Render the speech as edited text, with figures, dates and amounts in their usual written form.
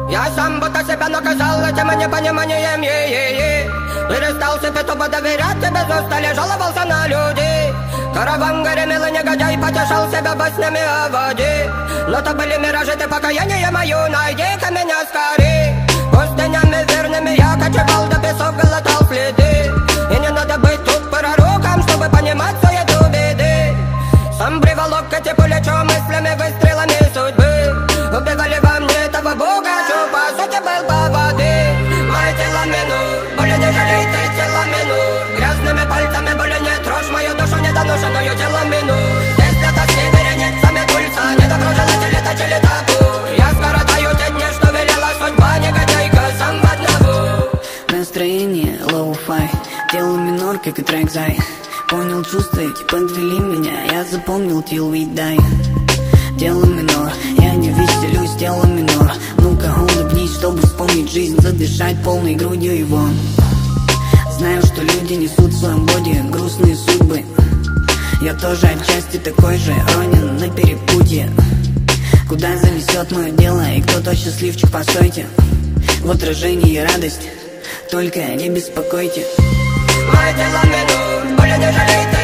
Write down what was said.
Я сам будто себя наказал этим непониманием, перестал себе тупо доверять, тебе устали, жаловался на людей. Караван гремел и негодяй потешал себя баснями о воде. Но то были миражи, ты покаяние мое, найди-ка меня скорей. Пустынями верными я кочевал, до песок глотал следы. И не надо быть тут пророком, чтобы понимать суету беды. Сам приволок эти плечо мыслями, выстрелами судьбы. Убивали во мне этого бога, что по сути был по воды. Мои тела минут, более не жалей ты тела минут. Грязными пальцами более не трожь мою душу недоношенную тело минут. Если это с вереницами пульса, недоброжелатели точили табу. Я скоротаю те дни, что велела судьба, негодяйка сам в одного. Настроение лоу-фай, тело минор, как и трек Зай. Понял, чувства эти подвели меня, я запомнил till we die. Тело минор, я не веселюсь, тело минор. Ну-ка улыбнись, чтобы вспомнить жизнь, задышать полной грудью его. Знаю, что люди несут в своем боди грустные судьбы. Я тоже отчасти такой же, ронен на перепутье. Куда занесет мое дело и кто тот счастливчик, постойте. В отражении радость, только не беспокойте. Мои дела минут, более не жалей ты